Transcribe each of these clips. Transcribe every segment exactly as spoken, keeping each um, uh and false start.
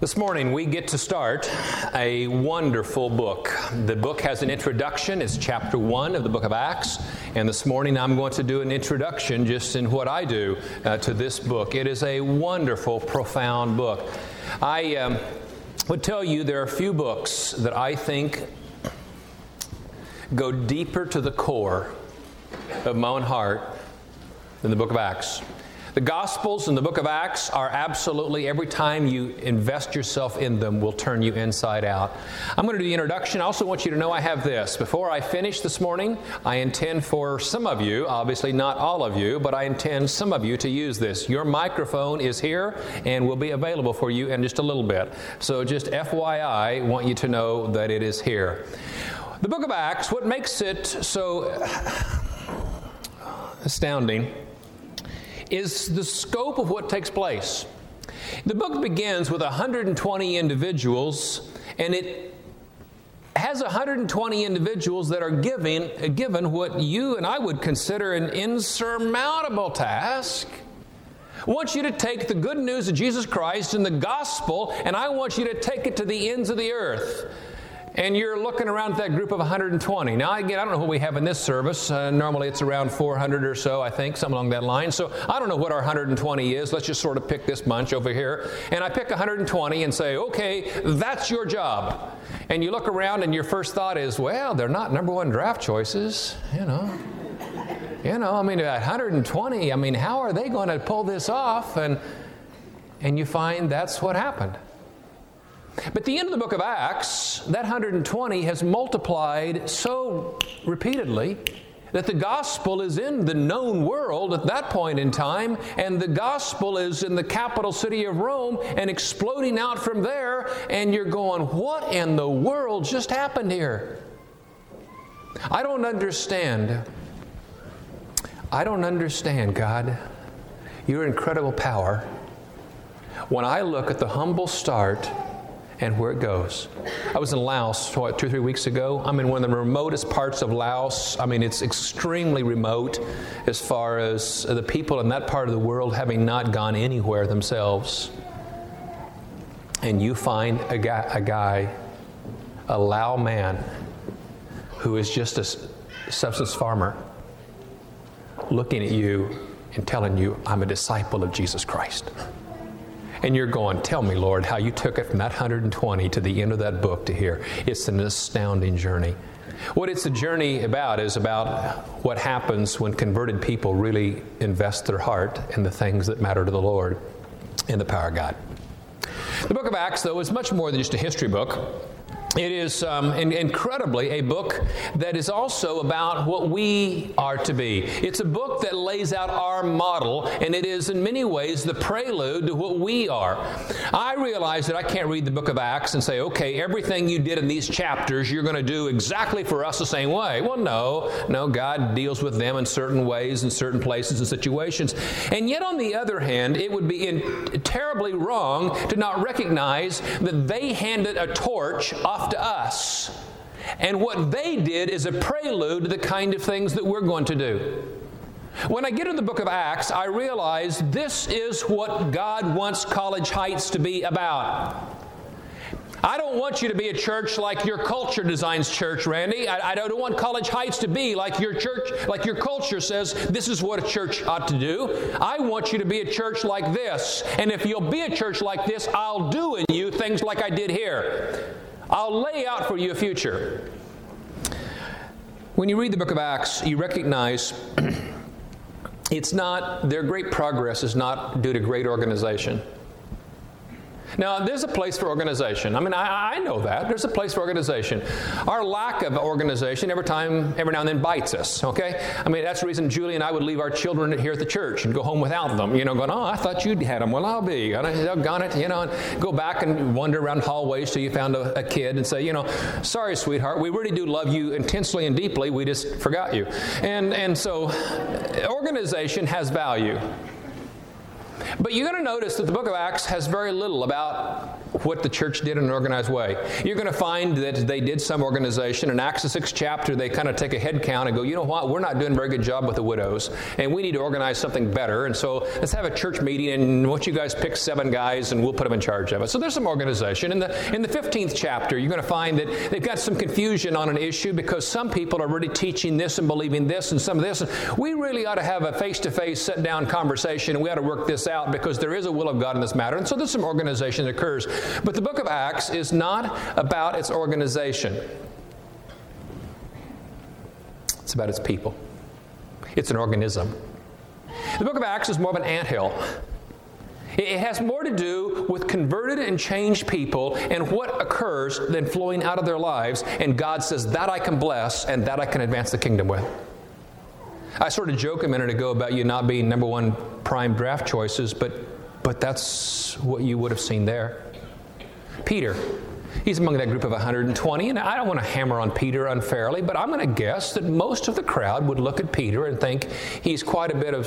This morning we get to start a wonderful book. The book has an introduction. It's chapter one of the book of Acts. And this morning I'm going to do an introduction just in what I do uh, to this book. It is a wonderful, profound book. I um, would tell you there are a few books that I think go deeper to the core of my own heart than the book of Acts. The Gospels and the book of Acts are absolutely, every time you invest yourself in them, will turn you inside out. I'm going to do the introduction. I also want you to know I have this. Before I finish this morning, I intend for some of you, obviously not all of you, but I intend some of you to use this. Your microphone is here and will be available for you in just a little bit. So just F Y I, I want you to know that it is here. The book of Acts, what makes it so astounding is the scope of what takes place. The book begins with one hundred twenty individuals, and it has one hundred twenty individuals that are giving, given what you and I would consider an insurmountable task. I want you to take the good news of Jesus Christ and the gospel, and I want you to take it to the ends of the earth. And you're looking around at that group of one hundred twenty. Now, again, I don't know what we have in this service. Uh, normally it's around four hundred or so, I think, something along that line. So I don't know what our one hundred twenty is. Let's just sort of pick this bunch over here. And I pick one hundred twenty and say, okay, that's your job. And you look around and your first thought is, well, they're not number one draft choices, you know. You know, I mean, at one hundred twenty, I mean, how are they going to pull this off? And, and you find that's what happened. But at the end of the book of Acts, that one hundred twenty has multiplied so repeatedly that the gospel is in the known world at that point in time, and the gospel is in the capital city of Rome and exploding out from there, and you're going, what in the world just happened here? I don't understand. I don't understand, God, your incredible power when I look at the humble start and where it goes. I was in Laos, what, two or three weeks ago. I'm in one of the remotest parts of Laos. I mean, it's extremely remote as far as the people in that part of the world having not gone anywhere themselves. And you find a guy, a guy, a Lao man, who is just a subsistence farmer, looking at you and telling you, I'm a disciple of Jesus Christ. And you're going, tell me, Lord, how you took it from that one hundred twenty to the end of that book to here. It's an astounding journey. What it's a journey about is about what happens when converted people really invest their heart in the things that matter to the Lord and the power of God. The book of Acts, though, is much more than just a history book. It is um, in, incredibly a book that is also about what we are to be. It's a book that lays out our model, and it is in many ways the prelude to what we are. I realize that I can't read the book of Acts and say, okay, everything you did in these chapters, you're going to do exactly for us the same way. Well, no. No, God deals with them in certain ways, in certain places and situations. And yet, on the other hand, it would be in, terribly wrong to not recognize that they handed a torch off to us. And what they did is a prelude to the kind of things that we're going to do. When I get to the book of Acts, I realize this is what God wants College Heights to be about. I don't want you to be a church like your culture designs church, Randy. I, I don't want College Heights to be like your church, like your culture says this is what a church ought to do. I want you to be a church like this. And if you'll be a church like this, I'll do in you things like I did here. I'll lay out for you a future. When you read the book of Acts, you recognize it's not, their great progress is not due to great organization. Now, there's a place for organization. I mean, I, I know that. There's a place for organization. Our lack of organization every time, every now and then bites us, okay? I mean, that's the reason Julie and I would leave our children here at the church and go home without them, you know, going, oh, I thought you'd had them. Well, I'll be. And I got it, you know, and go back and wander around hallways till you found a, a kid and say, you know, sorry, sweetheart, we really do love you intensely and deeply. We just forgot you. And, and so organization has value. But you're going to notice that the book of Acts has very little about what the church did in an organized way. You're going to find that they did some organization. In Acts the sixth chapter, they kind of take a head count and go, you know what, we're not doing a very good job with the widows, and we need to organize something better. And so let's have a church meeting, and why don't you guys pick seven guys, and we'll put them in charge of it. So there's some organization. In the, in the fifteenth chapter, you're going to find that they've got some confusion on an issue because some people are really teaching this and believing this and some of this. And we really ought to have a face-to-face, sit-down conversation, and we ought to work this out because there is a will of God in this matter. And so there's some organization that occurs. But the book of Acts is not about its organization. It's about its people. It's an organism. The book of Acts is more of an anthill. It has more to do with converted and changed people and what occurs than flowing out of their lives. And God says, that I can bless and that I can advance the kingdom with. I sort of joked a minute ago about you not being number one prime draft choices, but, but that's what you would have seen there. Peter, he's among that group of one hundred twenty, and I don't want to hammer on Peter unfairly, but I'm going to guess that most of the crowd would look at Peter and think he's quite a bit of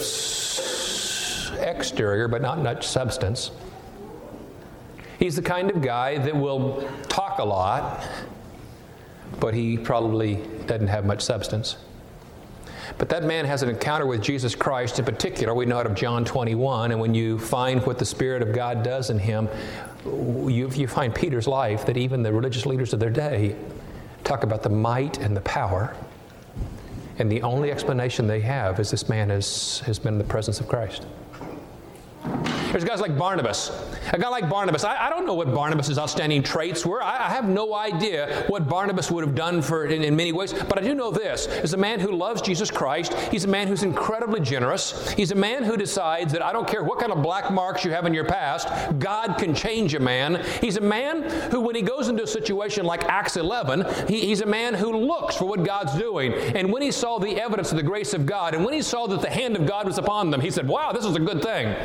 s- exterior, but not much substance. He's the kind of guy that will talk a lot, but he probably doesn't have much substance. But that man has an encounter with Jesus Christ. In particular, we know out of John twenty-one, and when you find what the Spirit of God does in him, you, you find Peter's life, that even the religious leaders of their day talk about the might and the power. And the only explanation they have is this man has, has been in the presence of Christ. There's guys like Barnabas. A guy like Barnabas, I, I don't know what Barnabas' outstanding traits were. I, I have no idea what Barnabas would have done for in, in many ways, but I do know this. He's a man who loves Jesus Christ. He's a man who's incredibly generous. He's a man who decides that I don't care what kind of black marks you have in your past, God can change a man. He's a man who, when he goes into a situation like Acts eleven, he, he's a man who looks for what God's doing. And when he saw the evidence of the grace of God, and when he saw that the hand of God was upon them, he said, wow, this is a good thing.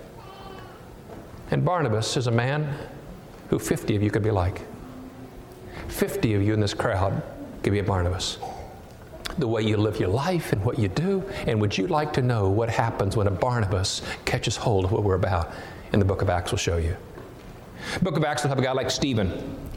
And Barnabas is a man who fifty of you could be like. fifty of you in this crowd could be a Barnabas. The way you live your life and what you do. And would you like to know what happens when a Barnabas catches hold of what we're about? In the book of Acts will show you. The book of Acts will have a guy like Stephen.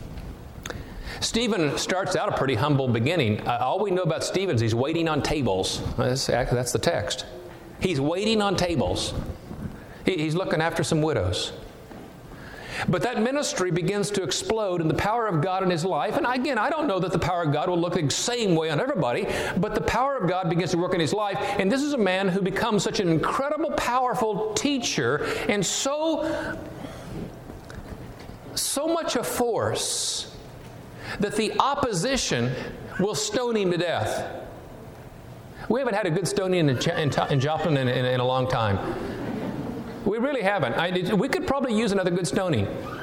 Stephen starts out a pretty humble beginning. Uh, all we know about Stephen is he's waiting on tables. That's, that's the text. He's waiting on tables. He's looking after some widows. But that ministry begins to explode in the power of God in his life. And again, I don't know that the power of God will look the same way on everybody, but the power of God begins to work in his life. And this is a man who becomes such an incredible, powerful teacher and so, so much a force that the opposition will stone him to death. We haven't had a good stoning in, in, in Joplin in, in, in a long time. We really haven't. I, we could probably use another good stoning.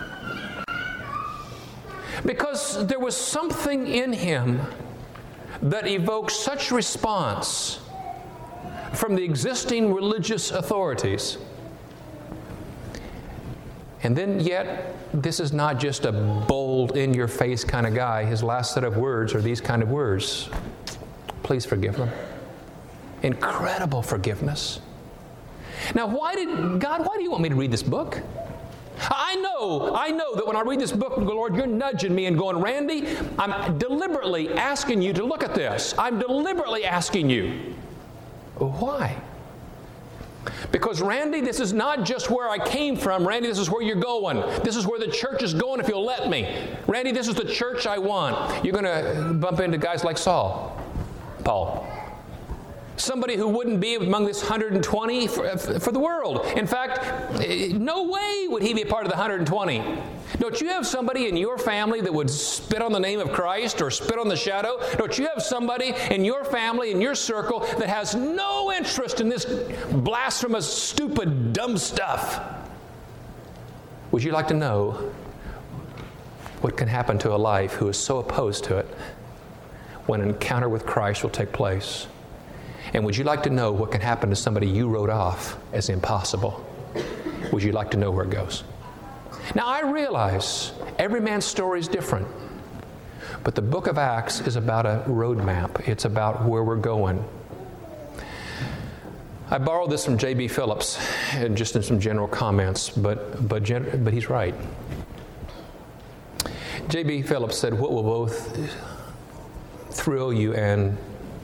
Because there was something in him that evoked such response from the existing religious authorities. And then yet, this is not just a bold, in-your-face kind of guy. His last set of words are these kind of words. Please forgive them. Incredible forgiveness. Now, why did, God, why do you want me to read this book? I know, I know that when I read this book, Lord, you're nudging me and going, Randy, I'm deliberately asking you to look at this. I'm deliberately asking you. Why? Because, Randy, this is not just where I came from. Randy, this is where you're going. This is where the church is going if you'll let me. Randy, this is the church I want. You're going to bump into guys like Saul, Paul. Somebody who wouldn't be among this one hundred twenty for, for the world. In fact, no way would he be a part of the one hundred twenty. Don't you have somebody in your family that would spit on the name of Christ or spit on the shadow? Don't you have somebody in your family, in your circle, that has no interest in this blasphemous, stupid, dumb stuff? Would you like to know what can happen to a life who is so opposed to it when an encounter with Christ will take place? And would you like to know what can happen to somebody you wrote off as impossible? Would you like to know where it goes? Now, I realize every man's story is different. But the book of Acts is about a roadmap. It's about where we're going. I borrowed this from J B Phillips, and just in some general comments, but but gen- but he's right. J B Phillips said, "What will both thrill you and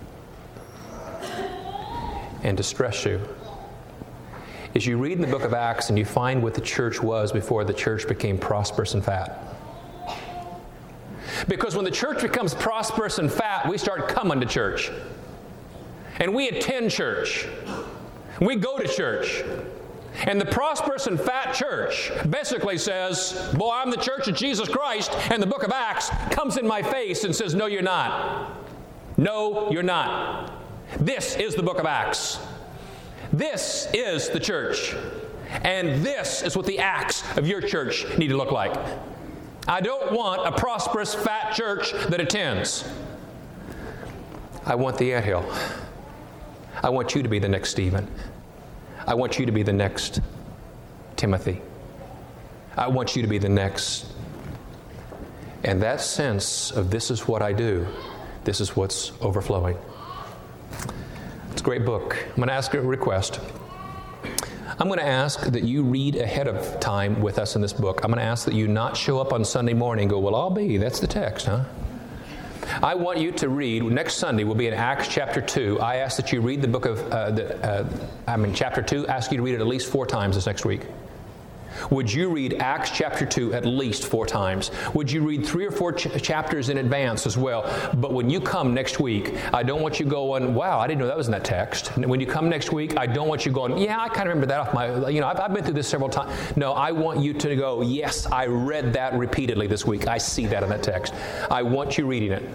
and distress you is you read in the book of Acts and you find what the church was before the church became prosperous and fat." Because when the church becomes prosperous and fat, we start coming to church. And we attend church. We go to church. And the prosperous and fat church basically says, boy, I'm the church of Jesus Christ, and the book of Acts comes in my face and says, no, you're not. No, you're not. This is the book of Acts. This is the church. And this is what the acts of your church need to look like. I don't want a prosperous, fat church that attends. I want the anthill. I want you to be the next Stephen. I want you to be the next Timothy. I want you to be the next. And that sense of this is what I do, this is what's overflowing. It's a great book. I'm going to ask a request. I'm going to ask that you read ahead of time with us in this book. I'm going to ask that you not show up on Sunday morning and go, well, I'll be. That's the text, huh? I want you to read, next Sunday will be in Acts chapter two. I ask that you read the book of, uh, the, uh, I mean, chapter two. I ask you to read it at least four times this next week. Would you read Acts chapter two at least four times? Would you read three or four ch- chapters in advance as well? But when you come next week, I don't want you going, wow, I didn't know that was in that text. And when you come next week, I don't want you going, yeah, I kind of remember that off my, you know, I've, I've been through this several times. No, I want you to go, yes, I read that repeatedly this week. I see that in that text. I want you reading it.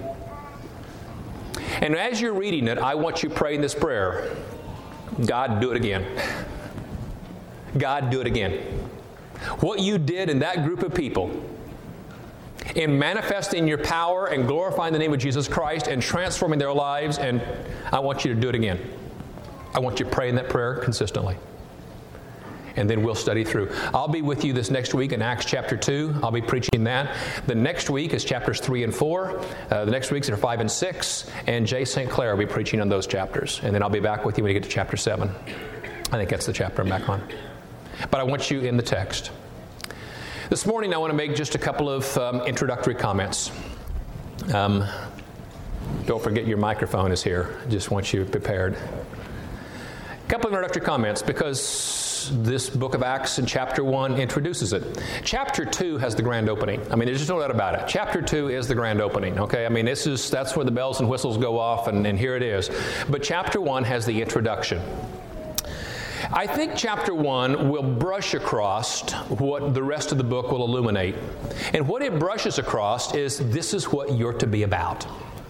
And as you're reading it, I want you praying this prayer. God, do it again. God, do it again. What you did in that group of people in manifesting your power and glorifying the name of Jesus Christ and transforming their lives, and I want you to do it again. I want you to pray in that prayer consistently. And then we'll study through. I'll be with you this next week in Acts chapter two. I'll be preaching that. The next week is chapters three and four. Uh, the next weeks are five and six. And Jay Saint Clair will be preaching on those chapters. And then I'll be back with you when you get to chapter seven. I think that's the chapter I'm back on. But I want you in the text. This morning I want to make just a couple of um, introductory comments. Um, don't forget your microphone is here. I just want you prepared. A couple of introductory comments because this book of Acts in chapter one introduces it. Chapter two has the grand opening. I mean, there's just no doubt about it. Chapter two is the grand opening, okay? I mean, this is that's where the bells and whistles go off, and, and here it is. But chapter one has the introduction. I think chapter one will brush across what the rest of the book will illuminate. And what it brushes across is this is what you're to be about.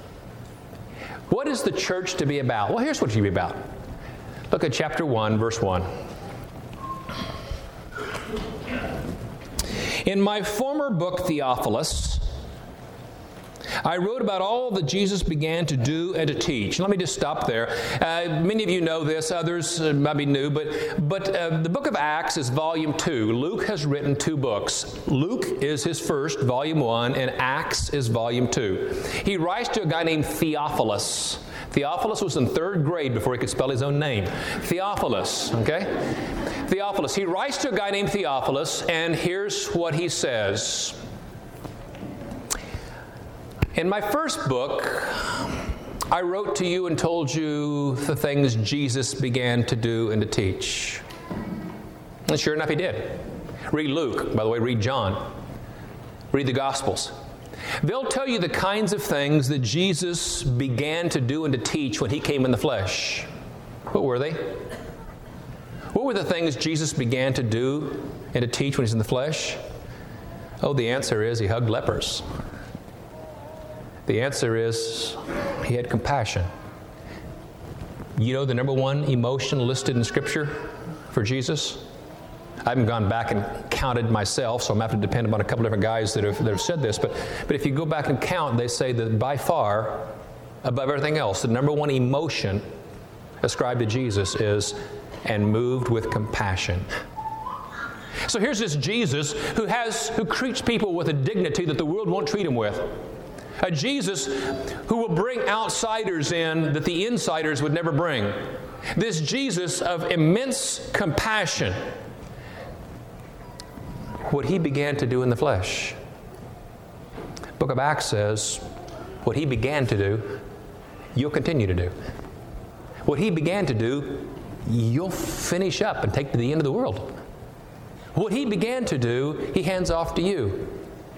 What is the church to be about? Well, here's what you're to be about. Look at chapter one, verse one. In my former book, Theophilus, I wrote about all that Jesus began to do and to teach. Let me just stop there. Uh, many of you know this, others uh, might be new, but, but uh, the book of Acts is volume two. Luke has written two books. Luke is his first, volume one, and Acts is volume two. He writes to a guy named Theophilus. Theophilus was in third grade before he could spell his own name. Theophilus, okay? Theophilus. He writes to a guy named Theophilus, and here's what he says. In my first book, I wrote to you and told you the things Jesus began to do and to teach. And sure enough, he did. Read Luke. By the way, read John. Read the Gospels. They'll tell you the kinds of things that Jesus began to do and to teach when he came in the flesh. What were they? What were the things Jesus began to do and to teach when he's in the flesh? Oh, the answer is he hugged lepers. The answer is he had compassion. You know the number one emotion listed in Scripture for Jesus? I haven't gone back and counted myself, so I'm going to have to depend upon a couple different guys that have, that have said this. But, but if you go back and count, they say that by far, above everything else, the number one emotion ascribed to Jesus is, and moved with compassion. So here's this Jesus who has who treats people with a dignity that the world won't treat him with. A Jesus who will bring outsiders in that the insiders would never bring. This Jesus of immense compassion, what he began to do in the flesh. Book of Acts says, what he began to do, you'll continue to do. What he began to do, you'll finish up and take to the end of the world. What he began to do, he hands off to you.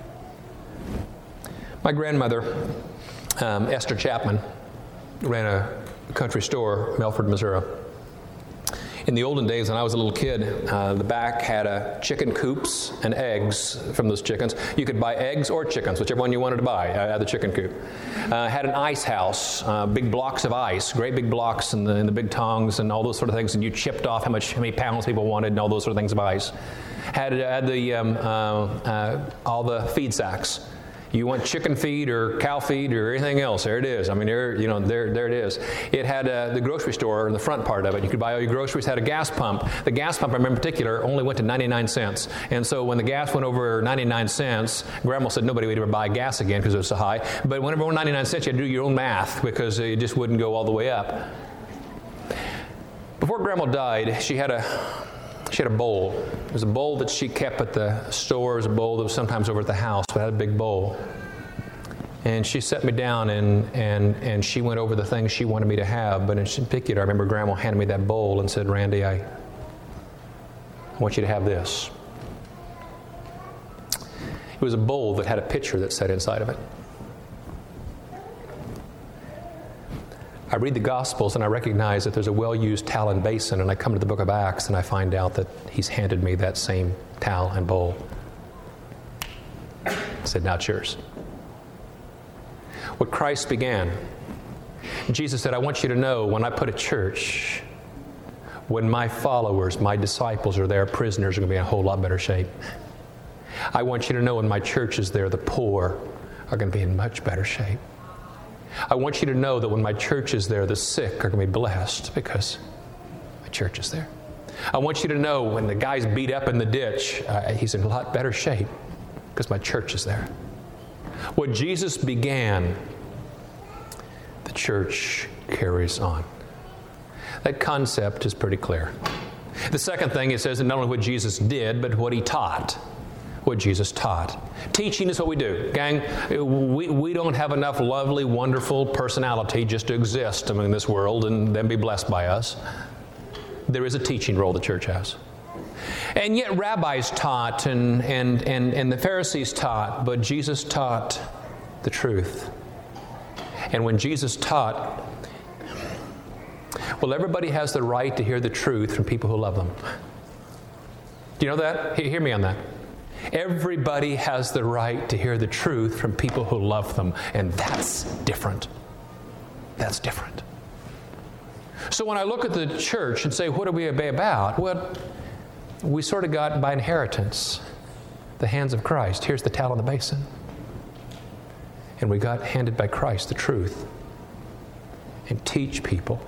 My grandmother, um, Esther Chapman, ran a country store, Melford, Missouri. In the olden days, when I was a little kid, uh, the back had uh, chicken coops and eggs from those chickens. You could buy eggs or chickens, whichever one you wanted to buy, uh, at the chicken coop. Uh, had an ice house, uh, big blocks of ice, great big blocks and the, and the big tongs and all those sort of things, and you chipped off how much, how many pounds people wanted and all those sort of things of ice. Had, had the um, uh, uh, all the feed sacks. You want chicken feed or cow feed or anything else, there it is. I mean, there, you know, there, there it is. It had uh, the grocery store in the front part of it. You could buy all your groceries. Had a gas pump. The gas pump, I remember in particular, only went to ninety-nine cents. And so when the gas went over ninety-nine cents, Grandma said nobody would ever buy gas again because it was so high. But whenever it went ninety-nine cents, you had to do your own math because it just wouldn't go all the way up. Before Grandma died, she had a She had a bowl. It was a bowl that she kept at the store. It was a bowl that was sometimes over at the house, but it had a big bowl. And she set me down and, and, and she went over the things she wanted me to have. But in particular, I remember Grandma handed me that bowl and said, Randy, I, I want you to have this. It was a bowl that had a picture that sat inside of it. I read the Gospels and I recognize that there's a well-used towel and basin, and I come to the book of Acts and I find out that he's handed me that same towel and bowl. I said, now it's yours. What Christ began. Jesus said, I want you to know when I put a church, when my followers, my disciples are there, prisoners are going to be in a whole lot better shape. I want you to know when my church is there, the poor are going to be in much better shape. I want you to know that when my church is there, the sick are going to be blessed because my church is there. I want you to know when the guy's beat up in the ditch, uh, he's in a lot better shape because my church is there. What Jesus began, the church carries on. That concept is pretty clear. The second thing, it says that not only what Jesus did, but what he taught. What Jesus taught. Teaching is what we do. Gang, we, we don't have enough lovely, wonderful personality just to exist in this world and then be blessed by us. There is a teaching role the church has. And yet rabbis taught and, and, and, and the Pharisees taught, but Jesus taught the truth. And when Jesus taught, well, everybody has the right to hear the truth from people who love them. Do you know that? Hear me on that. Everybody has the right to hear the truth from people who love them, and that's different. That's different. So when I look at the church and say, what are we about? Well, we sort of got by inheritance the hands of Christ. Here's the towel in the basin. And we got handed by Christ the truth and teach people.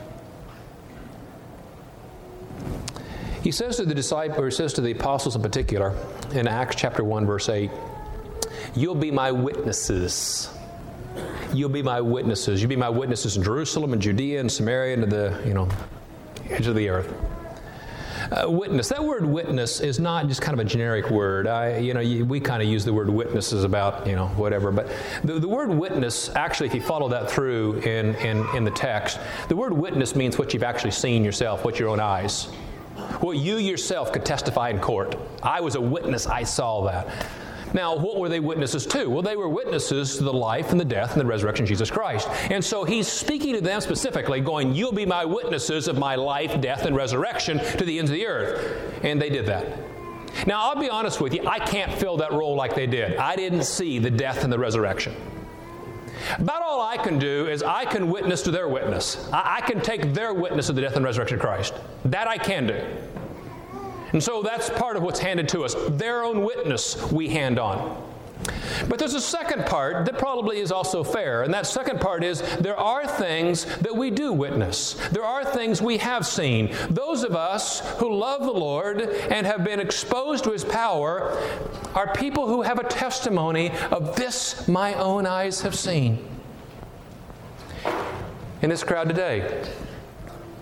He says to the disciples, or he says to the apostles in particular, in Acts chapter one, verse eight, you'll be my witnesses. You'll be my witnesses. You'll be my witnesses in Jerusalem and Judea and Samaria and to the, you know, edge of the earth. Uh, witness. That word witness is not just kind of a generic word. I, you know, you, we kind of use the word witnesses about, you know, whatever. But the, the word witness, actually, if you follow that through in, in, in the text, the word witness means what you've actually seen yourself, what your own eyes. What you yourself could testify in court. I was a witness. I saw that. Now, what were they witnesses to? Well, they were witnesses to the life and the death and the resurrection of Jesus Christ. And so he's speaking to them specifically, going, you'll be my witnesses of my life, death, and resurrection to the ends of the earth. And they did that. Now, I'll be honest with you, I can't fill that role like they did. I didn't see the death and the resurrection. About all I can do is I can witness to their witness. I, I can take their witness of the death and resurrection of Christ. That I can do. And so that's part of what's handed to us. Their own witness we hand on. But there's a second part that probably is also fair, and that second part is there are things that we do witness. There are things we have seen. Those of us who love the Lord and have been exposed to His power are people who have a testimony of this my own eyes have seen. In this crowd today,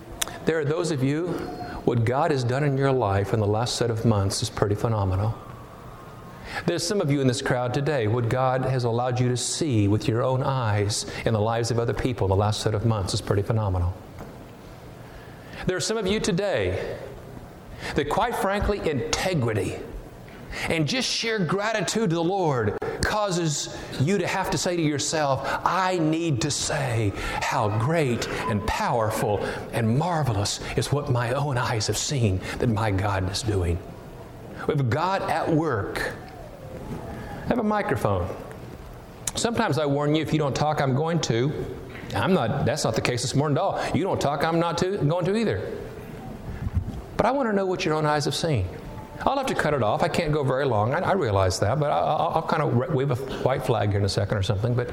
There are those of you, what God has done in your life in the last set of months is pretty phenomenal. There's some of you in this crowd today, what God has allowed you to see with your own eyes in the lives of other people in the last set of months is pretty phenomenal. There are some of you today that, quite frankly, integrity and just sheer gratitude to the Lord causes you to have to say to yourself, I need to say how great and powerful and marvelous is what my own eyes have seen that my God is doing. We have God at work. I have a microphone. Sometimes I warn you, if you don't talk, I'm going to. I'm not, that's not the case this morning at all. You don't talk, I'm not to, going to either. But I want to know what your own eyes have seen. I'll have to cut it off. I can't go very long. I, I realize that, but I, I'll, I'll kind of wave a white flag here in a second or something. But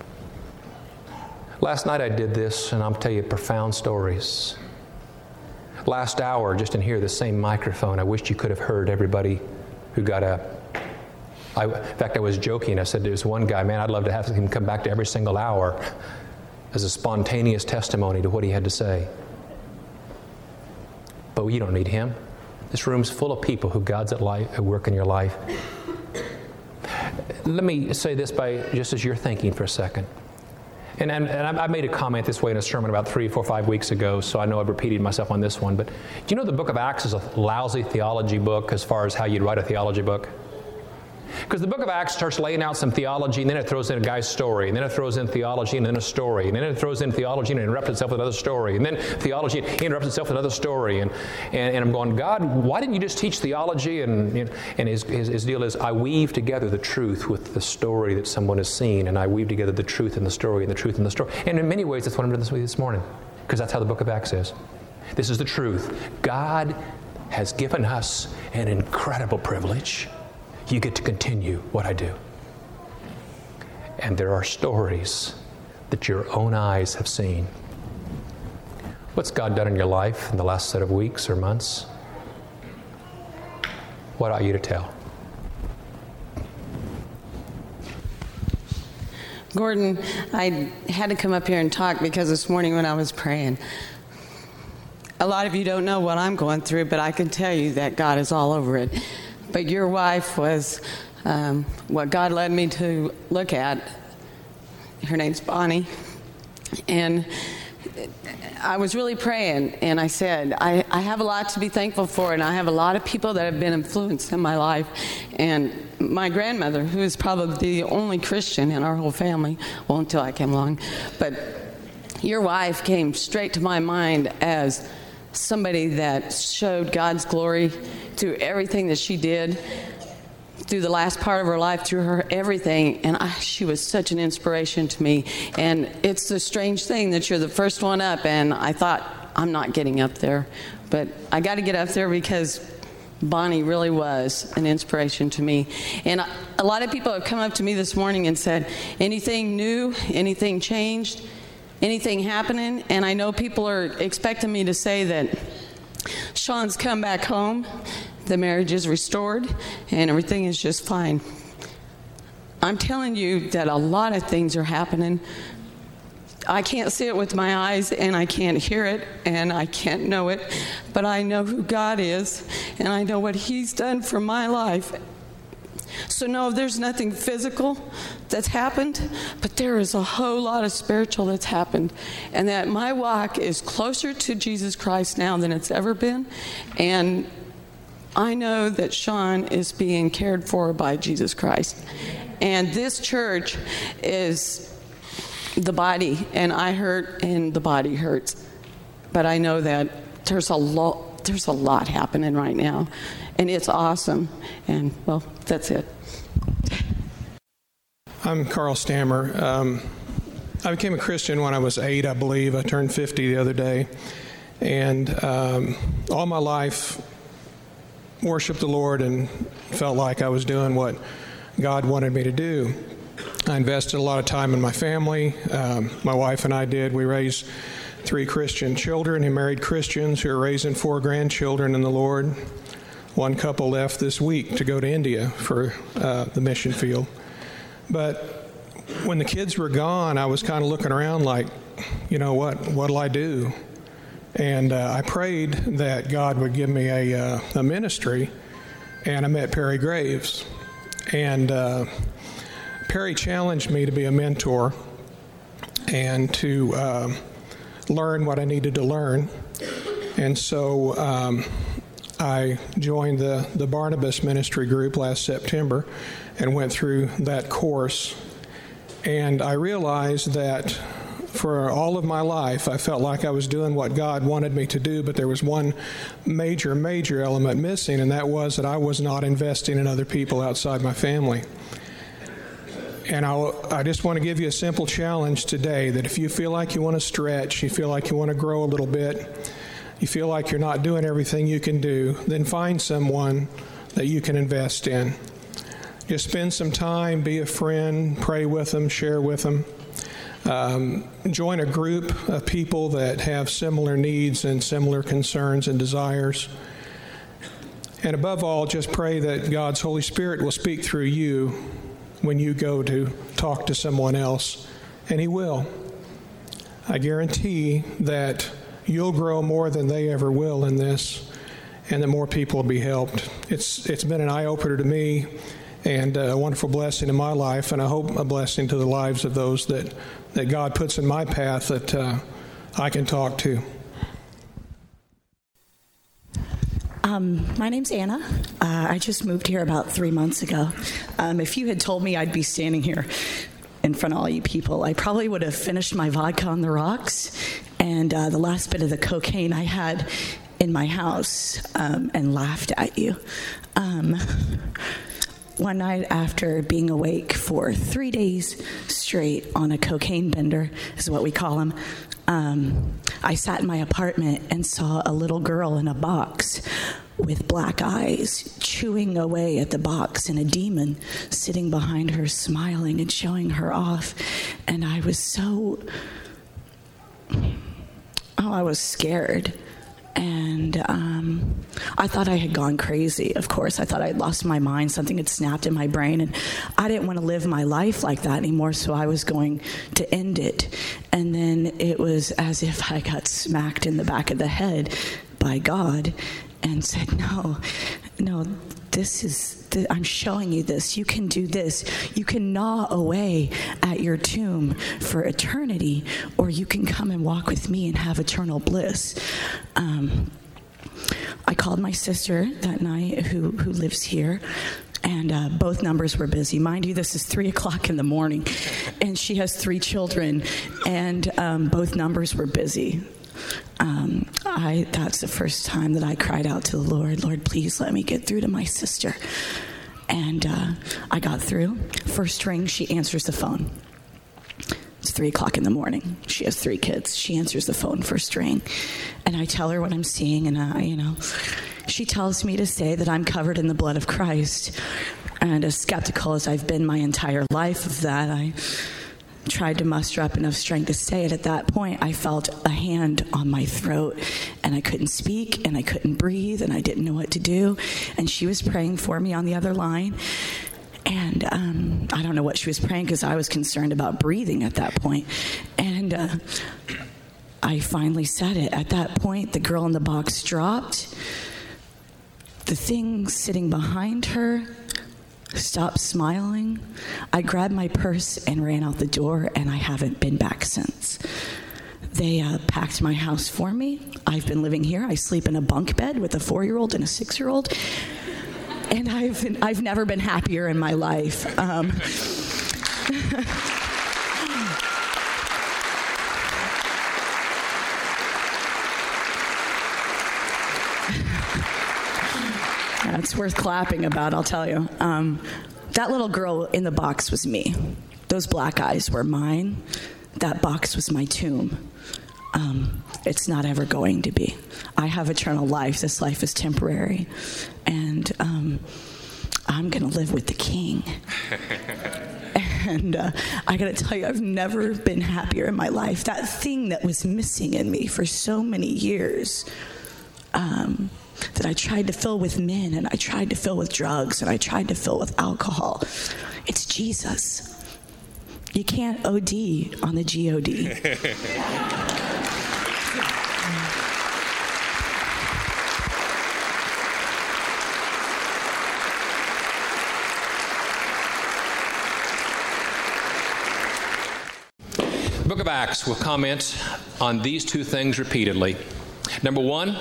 last night I did this, and I'll tell you profound stories. Last hour, just in here, the same microphone, I wished you could have heard everybody who got up. I, in fact, I was joking. I said there's one guy, man, I'd love to have him come back to every single hour as a spontaneous testimony to what he had to say. But you don't need him. This room's full of people who God's at, life, at work in your life. Let me say this by just as you're thinking for a second. And, and, and I made a comment this way in a sermon about three, four, five weeks ago, so I know I've repeated myself on this one. But do you know the book of Acts is a lousy theology book as far as how you'd write a theology book? Because the book of Acts starts laying out some theology, and then it throws in a guy's story, and then it throws in theology, and then a story, and then it throws in theology, and it interrupts itself with another story, and then theology interrupts itself with another story. And, and, and I'm going, God, why didn't you just teach theology? And, you know, and his, his, his deal is, I weave together the truth with the story that someone has seen, and I weave together the truth in the story, and the truth in the story. And in many ways, that's what I'm doing this, this morning, because that's how the book of Acts is. This is the truth. God has given us an incredible privilege. You get to continue what I do. And there are stories that your own eyes have seen. What's God done in your life in the last set of weeks or months? What ought you to tell? Gordon, I had to come up here and talk because this morning when I was praying, a lot of you don't know what I'm going through, but I can tell you that God is all over it. But your wife was um, what God led me to look at. Her name's Bonnie. And I was really praying, and I said, I, I have a lot to be thankful for, and I have a lot of people that have been influenced in my life. And my grandmother, who is probably the only Christian in our whole family, well, until I came along, but your wife came straight to my mind as somebody that showed God's glory through everything that she did, through the last part of her life, through her everything, and I, she was such an inspiration to me. And it's the strange thing that you're the first one up, and I thought, I'm not getting up there, but I got to get up there because Bonnie really was an inspiration to me. And a lot of people have come up to me this morning and said, anything new, anything changed, anything happening? And I know people are expecting me to say that Sean's come back home, the marriage is restored, and everything is just fine. I'm telling you that a lot of things are happening. I can't see it with my eyes, and I can't hear it, and I can't know it, but I know who God is, and I know what He's done for my life. So no, there's nothing physical that's happened, but there is a whole lot of spiritual that's happened. And that my walk is closer to Jesus Christ now than it's ever been. And I know that Sean is being cared for by Jesus Christ. And this church is the body, and I hurt and the body hurts. But I know that there's a lot, there's a lot happening right now. And it's awesome. And, well, that's it. I'm Carl Stammer. Um, I became a Christian when I was eight, I believe. I turned fifty the other day. And um, all my life, worshiped the Lord and felt like I was doing what God wanted me to do. I invested a lot of time in my family. Um, my wife and I did. We raised three Christian children who married Christians who are raising four grandchildren in the Lord. One couple left this week to go to India for uh, the mission field. But when the kids were gone, I was kind of looking around like, you know, what what'll I do? And uh, I prayed that God would give me a, uh, a ministry, and I met Perry Graves. And uh, Perry challenged me to be a mentor and to uh, learn what I needed to learn. And so um, I joined the, the Barnabas Ministry Group last September and went through that course. And I realized that for all of my life, I felt like I was doing what God wanted me to do, but there was one major, major element missing, and that was that I was not investing in other people outside my family. And I, I just want to give you a simple challenge today that if you feel like you want to stretch, you feel like you want to grow a little bit, you feel like you're not doing everything you can do, then find someone that you can invest in. Just spend some time, be a friend, pray with them, share with them. Um, join a group of people that have similar needs and similar concerns and desires. And above all, just pray that God's Holy Spirit will speak through you when you go to talk to someone else, and He will. I guarantee that you'll grow more than they ever will in this, and that more people will be helped. It's it's been an eye-opener to me, and a wonderful blessing in my life, and I hope a blessing to the lives of those that, that God puts in my path that uh, I can talk to. Um, my name's Anna. Uh, I just moved here about three months ago. Um, if you had told me I'd be standing here in front of all you people, I probably would have finished my vodka on the rocks and uh, the last bit of the cocaine I had in my house um, and laughed at you. Um, one night after being awake for three days straight on a cocaine bender, is what we call them, um, I sat in my apartment and saw a little girl in a box with black eyes chewing away at the box and a demon sitting behind her smiling and showing her off. And I was so, oh, I was scared. And um, I thought I had gone crazy, of course. I thought I had lost my mind. Something had snapped in my brain. And I didn't want to live my life like that anymore, so I was going to end it. And then it was as if I got smacked in the back of the head by God and said, no, no, this is, th- I'm showing you this. You can do this. You can gnaw away at your tomb for eternity, or you can come and walk with me and have eternal bliss. Um, I called my sister that night who, who lives here, and uh, both numbers were busy. Mind you, this is three o'clock in the morning, and she has three children, and um, both numbers were busy. Um, I that's the first time that I cried out to the Lord, Lord, please let me get through to my sister. And uh, I got through. First ring, she answers the phone. It's three o'clock in the morning. She has three kids. She answers the phone first ring. And I tell her what I'm seeing, and I, you know, she tells me to say that I'm covered in the blood of Christ. And as skeptical as I've been my entire life of that, I tried to muster up enough strength to say it. At that point, I felt a hand on my throat, and I couldn't speak, and I couldn't breathe, and I didn't know what to do. And she was praying for me on the other line. And um, I don't know what she was praying, because I was concerned about breathing at that point. And uh, I finally said it. At that point, the girl in the box dropped. The thing sitting behind her stopped smiling. I grabbed my purse and ran out the door, and I haven't been back since. They uh, packed my house for me. I've been living here. I sleep in a bunk bed with a four-year-old and a six-year-old. And I've been, I've never been happier in my life. Um, It's worth clapping about, I'll tell you. Um, that little girl in the box was me. Those black eyes were mine. That box was my tomb. Um, it's not ever going to be. I have eternal life. This life is temporary. And um, I'm going to live with the King. And uh, I got to tell you, I've never been happier in my life. That thing that was missing in me for so many years, um, that I tried to fill with men, and I tried to fill with drugs, and I tried to fill with alcohol. It's Jesus. You can't O D on the G O D. book of Acts will comment on these two things repeatedly. Number one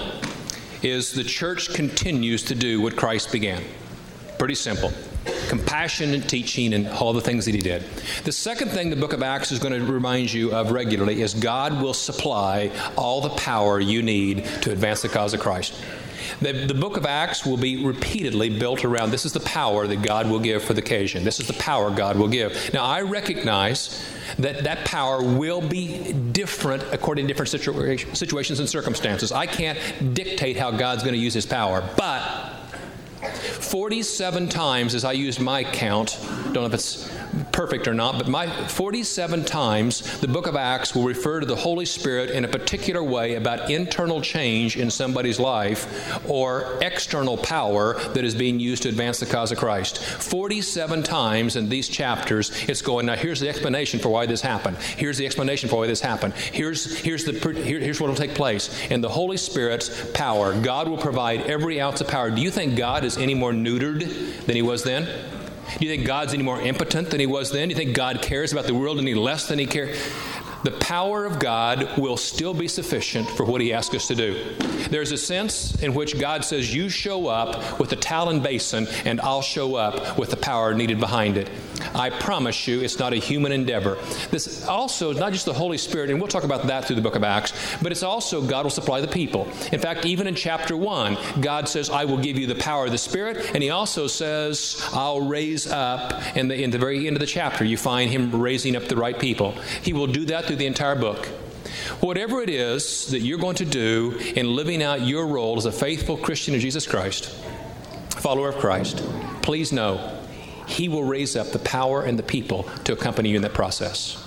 is the church continues to do what Christ began. Pretty simple. Compassion and teaching and all the things that he did. The second thing the book of Acts is going to remind you of regularly is God will supply all the power you need to advance the cause of Christ. The, the book of Acts will be repeatedly built around this is the power that God will give for the occasion. This is the power God will give. Now, I recognize that that power will be different according to different situa- situations and circumstances. I can't dictate how God's going to use his power, but forty-seven times, as I used my count, don't know if it's perfect or not, but my forty-seven times the book of Acts will refer to the Holy Spirit in a particular way about internal change in somebody's life or external power that is being used to advance the cause of Christ. forty-seven times in these chapters it's going, now here's the explanation for why this happened. Here's the explanation for why this happened. Here's, here's, the, here, here's what will take place. In the Holy Spirit's power, God will provide every ounce of power. Do you think God is any more neutered than he was then? Do you think God's any more impotent than he was then? Do you think God cares about the world any less than he cares? The power of God will still be sufficient for what he asks us to do. There's a sense in which God says, you show up with the talon basin and I'll show up with the power needed behind it. I promise you it's not a human endeavor. This also is not just the Holy Spirit, and we'll talk about that through the book of Acts, but it's also God will supply the people. In fact, even in chapter one, God says, I will give you the power of the Spirit, and he also says, I'll raise up, in the, in the very end of the chapter, you find him raising up the right people. He will do that through the entire book. Whatever it is that you're going to do in living out your role as a faithful Christian of Jesus Christ, follower of Christ, please know he will raise up the power and the people to accompany you in that process.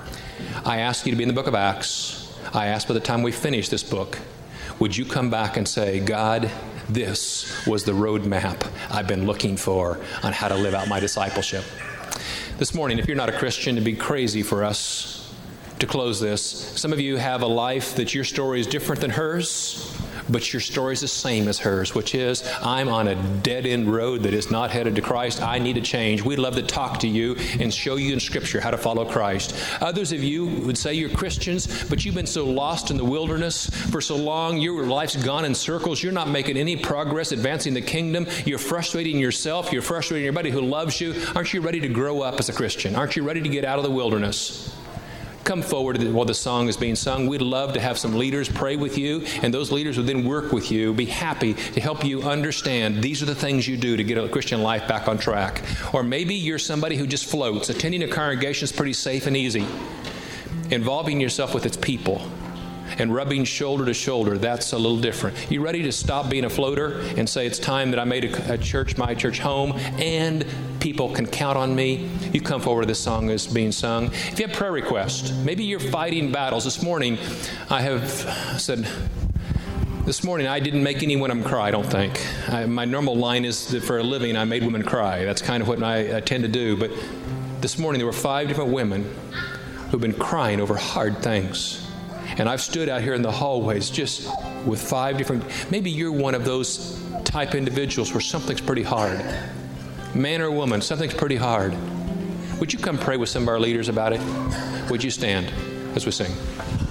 I ask you to be in the book of Acts. I ask by the time we finish this book, would you come back and say, God, this was the roadmap I've been looking for on how to live out my discipleship. This morning, if you're not a Christian, it'd be crazy for us to close this. Some of you have a life that your story is different than hers, but your story is the same as hers, which is, I'm on a dead-end road that is not headed to Christ. I need to change. We'd love to talk to you and show you in Scripture how to follow Christ. Others of you would say you're Christians, but you've been so lost in the wilderness for so long, your life's gone in circles. You're not making any progress advancing the kingdom. You're frustrating yourself. You're frustrating everybody who loves you. Aren't you ready to grow up as a Christian? Aren't you ready to get out of the wilderness? Come forward while the song is being sung. We'd love to have some leaders pray with you, and those leaders would then work with you, be happy to help you understand these are the things you do to get a Christian life back on track. Or maybe you're somebody who just floats. Attending a congregation is pretty safe and easy. Involving yourself with its people and rubbing shoulder to shoulder, that's a little different. You ready to stop being a floater and say, it's time that I made a, a church, my church home, and people can count on me? You come forward, this song is being sung. If you have prayer requests, maybe you're fighting battles. This morning, I have said, this morning I didn't make any women cry, I don't think. I, my normal line is that for a living, I made women cry. That's kind of what I, I tend to do. But this morning, there were five different women who've been crying over hard things. And I've stood out here in the hallways just with five different, maybe you're one of those type individuals where something's pretty hard. Man or woman, something's pretty hard. Would you come pray with some of our leaders about it? Would you stand as we sing?